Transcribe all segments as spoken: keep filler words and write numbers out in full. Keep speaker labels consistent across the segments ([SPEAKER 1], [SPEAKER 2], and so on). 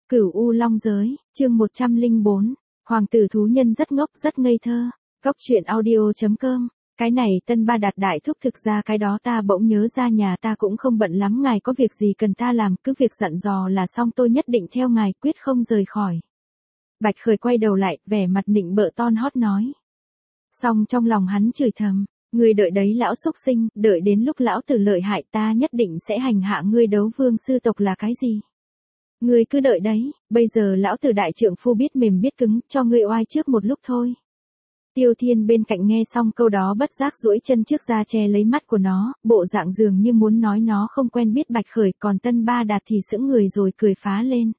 [SPEAKER 1] Cửu U Long Giới, chương một trăm lẻ bốn, Hoàng tử thú nhân rất ngốc rất ngây thơ. Cốc truyện audio chấm com. Cái này Tân Ba Đạt đại thúc, thực ra cái đó ta bỗng nhớ ra, nhà ta cũng không bận lắm, ngài có việc gì cần ta làm, cứ việc dặn dò là xong, tôi nhất định theo ngài, quyết không rời khỏi. Bạch Khởi quay đầu lại, vẻ mặt nịnh bợ ton hót nói. Xong trong lòng hắn chửi thầm, ngươi đợi đấy lão xúc sinh, đợi đến lúc lão tử lợi hại ta nhất định sẽ hành hạ ngươi. Đấu vương sư tộc là cái gì? Ngươi cứ đợi đấy, bây giờ lão tử đại trượng phu biết mềm biết cứng, cho ngươi oai trước một lúc thôi. Tiêu Thiên bên cạnh nghe xong câu đó bất giác duỗi chân trước ra che lấy mắt của nó, bộ dạng dường như muốn nói nó không quen biết Bạch Khởi, còn Tân Ba Đạt thì sững người rồi cười phá lên.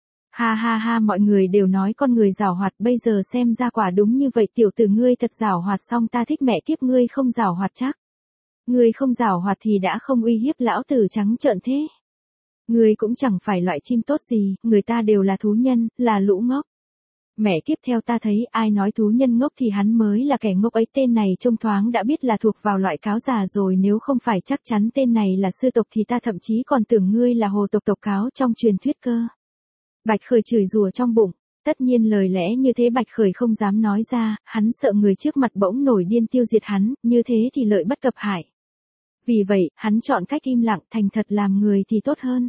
[SPEAKER 1] Ha ha ha, mọi người đều nói con người giảo hoạt, bây giờ xem ra quả đúng như vậy, tiểu tử ngươi thật giảo hoạt, xong ta thích mẹ kiếp ngươi không giảo hoạt chắc. Ngươi không giảo hoạt thì đã không uy hiếp lão tử trắng trợn thế. Ngươi cũng chẳng phải loại chim tốt gì, người ta đều là thú nhân, là lũ ngốc. Mẹ kiếp, theo ta thấy ai nói thú nhân ngốc thì hắn mới là kẻ ngốc ấy, tên này trông thoáng đã biết là thuộc vào loại cáo già rồi, nếu không phải chắc chắn tên này là sư tộc thì ta thậm chí còn tưởng ngươi là hồ tộc tộc cáo trong truyền thuyết cơ. Bạch Khởi chửi rủa trong bụng, tất nhiên lời lẽ như thế Bạch Khởi không dám nói ra, hắn sợ người trước mặt bỗng nổi điên tiêu diệt hắn, như thế thì lợi bất cập hại. Vì vậy, hắn chọn cách im lặng, thành thật làm người thì tốt hơn.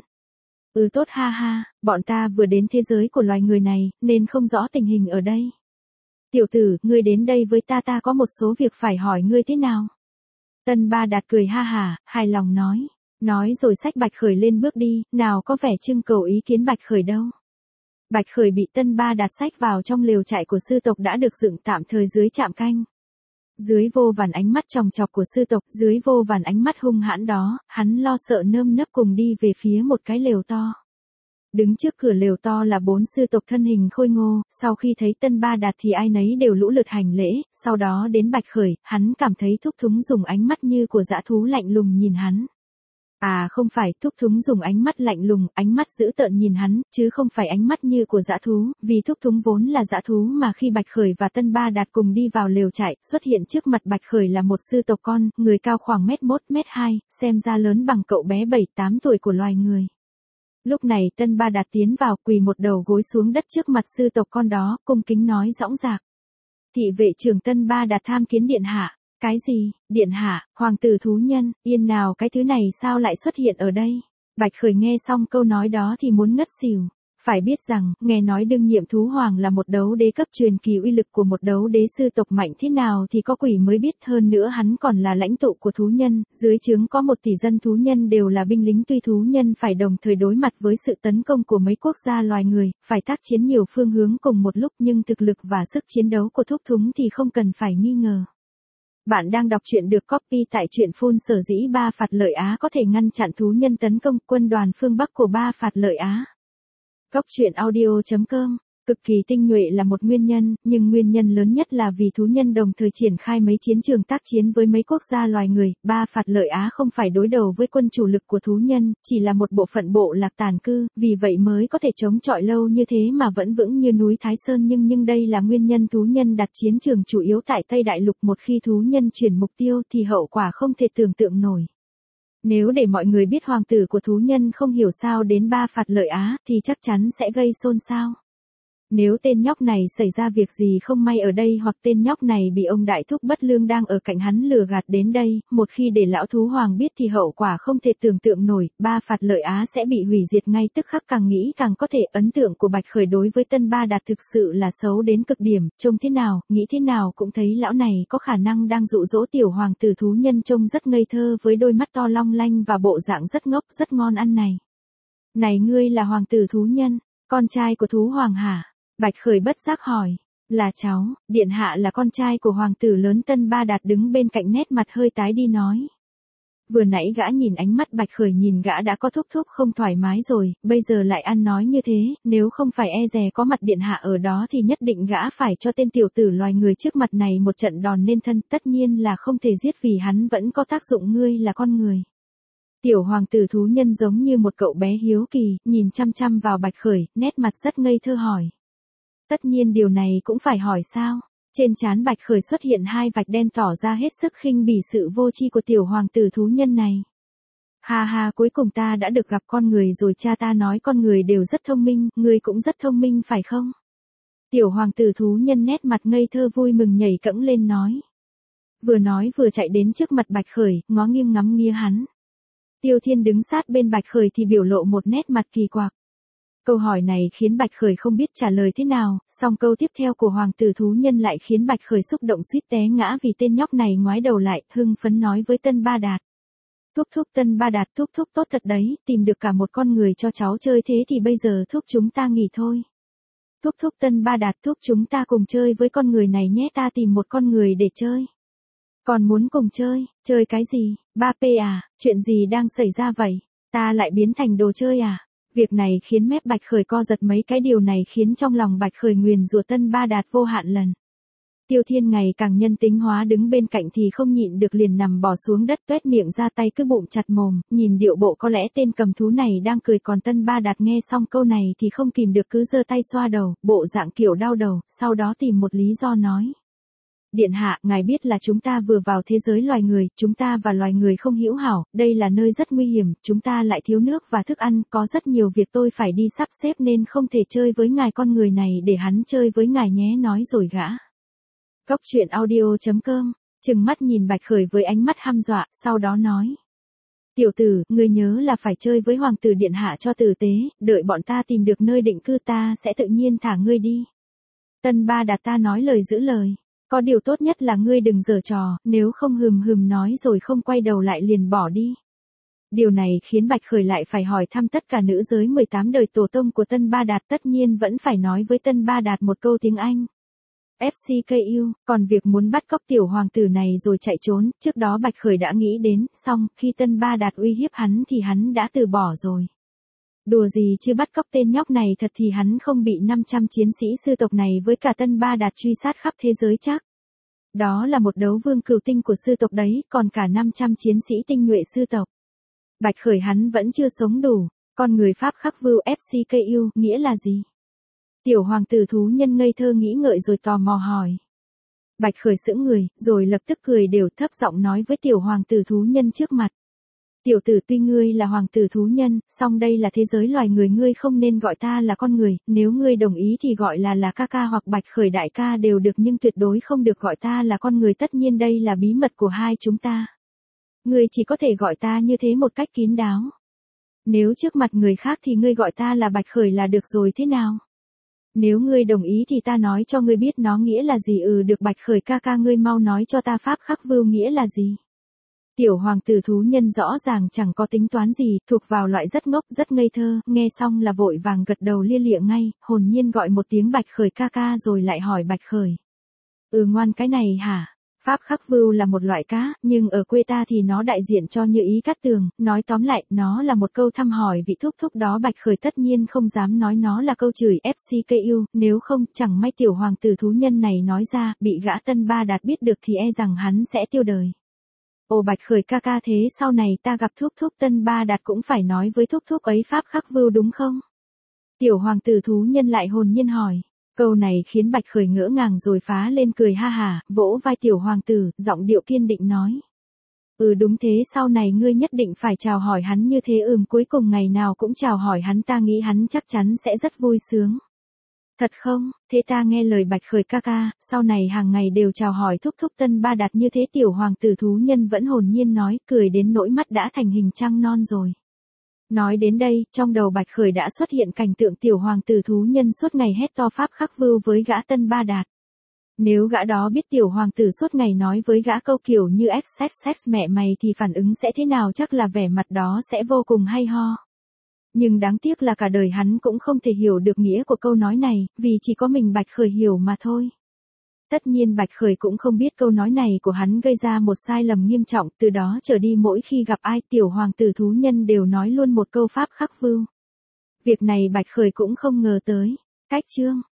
[SPEAKER 1] Ừ tốt, ha ha, bọn ta vừa đến thế giới của loài người này, nên không rõ tình hình ở đây. Tiểu tử, ngươi đến đây với ta, ta có một số việc phải hỏi ngươi thế nào? Tân Ba Đạt cười ha hả, hài lòng nói. Nói rồi xách Bạch Khởi lên bước đi, nào có vẻ trưng cầu ý kiến Bạch Khởi đâu. Bạch Khởi bị Tân Ba Đạt xách vào trong lều trại của sư tộc đã được dựng tạm thời dưới trạm canh. Dưới vô vàn ánh mắt chòng chọc của sư tộc, dưới vô vàn ánh mắt hung hãn đó, hắn lo sợ nơm nớp cùng đi về phía một cái lều to. Đứng trước cửa lều to là bốn sư tộc thân hình khôi ngô, sau khi thấy Tân Ba Đạt thì ai nấy đều lũ lượt hành lễ, sau đó đến Bạch Khởi, hắn cảm thấy Thúc Thúng dùng ánh mắt như của dã thú lạnh lùng nhìn hắn. À không phải, Thúc Thúng dùng ánh mắt lạnh lùng, ánh mắt dữ tợn nhìn hắn, chứ không phải ánh mắt như của dã thú, vì Thúc Thúng vốn là dã thú mà khi Bạch Khởi và Tân Ba Đạt cùng đi vào lều trại, xuất hiện trước mặt Bạch Khởi là một sư tộc con, người cao khoảng mét một mét hai, xem ra lớn bằng cậu bé bảy tám tuổi của loài người. Lúc này Tân Ba Đạt tiến vào, quỳ một đầu gối xuống đất trước mặt sư tộc con đó, cung kính nói dõng dạc. Thị vệ trưởng Tân Ba Đạt tham kiến điện hạ. Cái gì, điện hạ, hoàng tử thú nhân, yên nào cái thứ này sao lại xuất hiện ở đây? Bạch Khởi nghe xong câu nói đó thì muốn ngất xỉu. Phải biết rằng, nghe nói đương nhiệm thú hoàng là một đấu đế cấp truyền kỳ, uy lực của một đấu đế sư tộc mạnh thế nào thì có quỷ mới biết, hơn nữa hắn còn là lãnh tụ của thú nhân, dưới trướng có một tỷ dân thú nhân đều là binh lính, tuy thú nhân phải đồng thời đối mặt với sự tấn công của mấy quốc gia loài người, phải tác chiến nhiều phương hướng cùng một lúc, nhưng thực lực và sức chiến đấu của Thúc Thúng thì không cần phải nghi ngờ. Bạn đang đọc truyện được copy tại truyện phun, sở dĩ Ba Phạt Lợi Á có thể ngăn chặn thú nhân tấn công quân đoàn phương Bắc của Ba Phạt Lợi Á. Cốc truyện audio chấm com. Cực kỳ tinh nhuệ là một nguyên nhân, nhưng nguyên nhân lớn nhất là vì thú nhân đồng thời triển khai mấy chiến trường tác chiến với mấy quốc gia loài người. Ba Phạt Lợi Á không phải đối đầu với quân chủ lực của thú nhân, chỉ là một bộ phận bộ lạc tàn cư, vì vậy mới có thể chống chọi lâu như thế mà vẫn vững như núi Thái Sơn. Nhưng nhưng đây là nguyên nhân thú nhân đặt chiến trường chủ yếu tại Tây Đại Lục, một khi thú nhân chuyển mục tiêu thì hậu quả không thể tưởng tượng nổi. Nếu để mọi người biết hoàng tử của thú nhân không hiểu sao đến Ba Phạt Lợi Á thì chắc chắn sẽ gây xôn xao. Nếu tên nhóc này xảy ra việc gì không may ở đây, hoặc tên nhóc này bị ông đại thúc bất lương đang ở cạnh hắn lừa gạt đến đây, một khi để lão thú hoàng biết thì hậu quả không thể tưởng tượng nổi, Ba Phạt Lợi Á sẽ bị hủy diệt ngay tức khắc. Càng nghĩ càng có thể, ấn tượng của Bạch Khởi đối với Tân Ba Đạt thực sự là xấu đến cực điểm, trông thế nào, nghĩ thế nào cũng thấy lão này có khả năng đang dụ dỗ tiểu hoàng tử thú nhân trông rất ngây thơ với đôi mắt to long lanh và bộ dạng rất ngốc, rất ngon ăn này. Này, ngươi là hoàng tử thú nhân, con trai của thú hoàng hả? Bạch Khởi bất giác hỏi. Là cháu, điện hạ là con trai của hoàng tử lớn. Tân Ba Đạt đứng bên cạnh nét mặt hơi tái đi nói. Vừa nãy gã nhìn ánh mắt Bạch Khởi nhìn gã đã có thúc thúc không thoải mái rồi, bây giờ lại ăn nói như thế, nếu không phải e dè có mặt điện hạ ở đó thì nhất định gã phải cho tên tiểu tử loài người trước mặt này một trận đòn nên thân, tất nhiên là không thể giết vì hắn vẫn có tác dụng, ngươi là con người. Tiểu hoàng tử thú nhân giống như một cậu bé hiếu kỳ, nhìn chăm chăm vào Bạch Khởi, nét mặt rất ngây thơ hỏi. Tất nhiên điều này cũng phải hỏi sao? Trên trán Bạch Khởi xuất hiện hai vạch đen tỏ ra hết sức khinh bỉ sự vô tri của tiểu hoàng tử thú nhân này. Ha ha, cuối cùng ta đã được gặp con người rồi, cha ta nói con người đều rất thông minh, ngươi cũng rất thông minh phải không? Tiểu hoàng tử thú nhân nét mặt ngây thơ vui mừng nhảy cẫng lên nói. Vừa nói vừa chạy đến trước mặt Bạch Khởi, ngó nghiêng ngắm nghía hắn. Tiêu Thiên đứng sát bên Bạch Khởi thì biểu lộ một nét mặt kỳ quặc. Câu hỏi này khiến Bạch Khởi không biết trả lời thế nào, song câu tiếp theo của hoàng tử thú nhân lại khiến Bạch Khởi xúc động suýt té ngã vì tên nhóc này ngoái đầu lại, hưng phấn nói với Tân Ba Đạt. Thúc thúc Tân Ba Đạt, thúc thúc tốt thật đấy, tìm được cả một con người cho cháu chơi, thế thì bây giờ thúc chúng ta nghỉ thôi. Thúc thúc Tân Ba Đạt, thúc chúng ta cùng chơi với con người này nhé, ta tìm một con người để chơi. Còn muốn cùng chơi, chơi cái gì, ba P à, chuyện gì đang xảy ra vậy, ta lại biến thành đồ chơi à? Việc này khiến mép Bạch Khởi co giật mấy cái, điều này khiến trong lòng Bạch Khởi nguyền rủa Tân Ba Đạt vô hạn lần. Tiêu Thiên ngày càng nhân tính hóa đứng bên cạnh thì không nhịn được liền nằm bò xuống đất tuét miệng ra, tay cứ bụng chặt mồm, nhìn điệu bộ có lẽ tên cầm thú này đang cười, còn Tân Ba Đạt nghe xong câu này thì không kìm được cứ giơ tay xoa đầu, bộ dạng kiểu đau đầu, sau đó tìm một lý do nói. Điện hạ, ngài biết là chúng ta vừa vào thế giới loài người, chúng ta và loài người không hữu hảo, đây là nơi rất nguy hiểm, chúng ta lại thiếu nước và thức ăn, có rất nhiều việc tôi phải đi sắp xếp nên không thể chơi với ngài, con người này để hắn chơi với ngài nhé, nói rồi gã. Cốc truyện audio chấm com, trừng mắt nhìn Bạch Khởi với ánh mắt hăm dọa, sau đó nói. Tiểu tử, ngươi nhớ là phải chơi với hoàng tử điện hạ cho tử tế, đợi bọn ta tìm được nơi định cư ta sẽ tự nhiên thả ngươi đi. Tân Ba Đạt, ta nói lời giữ lời. Có điều tốt nhất là ngươi đừng giở trò, nếu không hừm hừm nói rồi không quay đầu lại liền bỏ đi. Điều này khiến Bạch Khởi lại phải hỏi thăm tất cả nữ giới mười tám đời tổ tông của Tân Ba Đạt, tất nhiên vẫn phải nói với Tân Ba Đạt một câu tiếng Anh. ép xê ca u, còn việc muốn bắt cóc tiểu hoàng tử này rồi chạy trốn, trước đó Bạch Khởi đã nghĩ đến, xong, khi Tân Ba Đạt uy hiếp hắn thì hắn đã từ bỏ rồi. Đùa gì chứ, bắt cóc tên nhóc này thật thì hắn không bị năm trăm chiến sĩ sư tộc này với cả Tân Ba Đạt truy sát khắp thế giới chắc. Đó là một đấu vương cửu tinh của sư tộc đấy, còn cả năm trăm chiến sĩ tinh nhuệ sư tộc. Bạch Khởi hắn vẫn chưa sống đủ, con người Pháp khắc vưu ép xê ca u, nghĩa là gì? Tiểu hoàng tử thú nhân ngây thơ nghĩ ngợi rồi tò mò hỏi. Bạch Khởi sững người, rồi lập tức cười đều, thấp giọng nói với tiểu hoàng tử thú nhân trước mặt. Tiểu tử, tuy ngươi là hoàng tử thú nhân, song đây là thế giới loài người, ngươi không nên gọi ta là con người, nếu ngươi đồng ý thì gọi là là ca ca hoặc Bạch Khởi đại ca đều được, nhưng tuyệt đối không được gọi ta là con người, tất nhiên đây là bí mật của hai chúng ta. Ngươi chỉ có thể gọi ta như thế một cách kín đáo. Nếu trước mặt người khác thì ngươi gọi ta là Bạch Khởi là được rồi, thế nào? Nếu ngươi đồng ý thì ta nói cho ngươi biết nó nghĩa là gì. Ừ được Bạch Khởi ca ca, ngươi mau nói cho ta pháp khắc vưu nghĩa là gì. Tiểu hoàng tử thú nhân rõ ràng chẳng có tính toán gì, thuộc vào loại rất ngốc, rất ngây thơ, nghe xong là vội vàng gật đầu lia lịa ngay, hồn nhiên gọi một tiếng Bạch Khởi ca ca rồi lại hỏi Bạch Khởi. Ừ ngoan, cái này hả? Pháp khắc vưu là một loại cá, nhưng ở quê ta thì nó đại diện cho Như Ý Cát Tường, nói tóm lại, nó là một câu thăm hỏi vị thúc thúc đó. Bạch Khởi tất nhiên không dám nói nó là câu chửi ép xê ca u, nếu không, chẳng may tiểu hoàng tử thú nhân này nói ra, bị gã Tân Ba Đạt biết được thì e rằng hắn sẽ tiêu đời. Ồ Bạch Khởi ca ca, thế sau này ta gặp thúc thúc Tân Ba Đạt cũng phải nói với thúc thúc ấy pháp khắc vưu đúng không? Tiểu hoàng tử thú nhân lại hồn nhiên hỏi. Câu này khiến Bạch Khởi ngỡ ngàng rồi phá lên cười ha hả, vỗ vai tiểu hoàng tử, giọng điệu kiên định nói. Ừ đúng thế, sau này ngươi nhất định phải chào hỏi hắn như thế. Ừm cuối cùng ngày nào cũng chào hỏi hắn, ta nghĩ hắn chắc chắn sẽ rất vui sướng. Thật không, thế ta nghe lời Bạch Khởi ca ca, sau này hàng ngày đều chào hỏi thúc thúc Tân Ba Đạt như thế. Tiểu hoàng tử thú nhân vẫn hồn nhiên nói, cười đến nỗi mắt đã thành hình trăng non rồi. Nói đến đây, trong đầu Bạch Khởi đã xuất hiện cảnh tượng tiểu hoàng tử thú nhân suốt ngày hét to pháp khắc vưu với gã Tân Ba Đạt. Nếu gã đó biết tiểu hoàng tử suốt ngày nói với gã câu kiểu như xx xx mẹ mày thì phản ứng sẽ thế nào, chắc là vẻ mặt đó sẽ vô cùng hay ho. Nhưng đáng tiếc là cả đời hắn cũng không thể hiểu được nghĩa của câu nói này, vì chỉ có mình Bạch Khởi hiểu mà thôi. Tất nhiên Bạch Khởi cũng không biết câu nói này của hắn gây ra một sai lầm nghiêm trọng, từ đó trở đi mỗi khi gặp ai tiểu hoàng tử thú nhân đều nói luôn một câu pháp khắc vưu. Việc này Bạch Khởi cũng không ngờ tới. Cách chương